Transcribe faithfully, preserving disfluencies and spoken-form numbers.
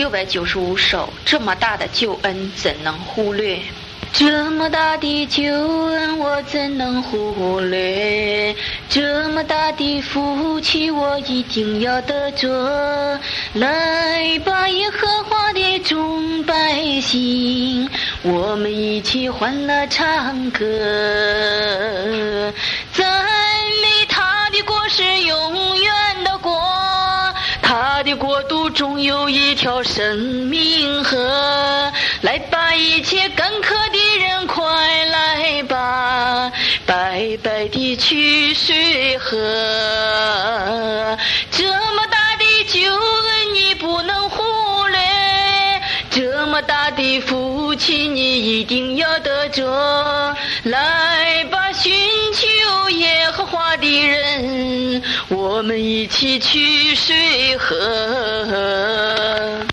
六百九十五首，这么大的救恩怎能忽略？这么大的救恩我怎能忽略？这么大的福气我一定要得着。来吧，耶和华的众百姓，我们一起欢乐唱歌，赞美他的国是永远的国，他的国度中有一条生命河。来吧，一切干渴的人快来吧，白白的去水喝。这么大的救恩你不能忽略，这么大的福气你一定要得着。来吧，寻求耶和华的人，我们一起去水喝。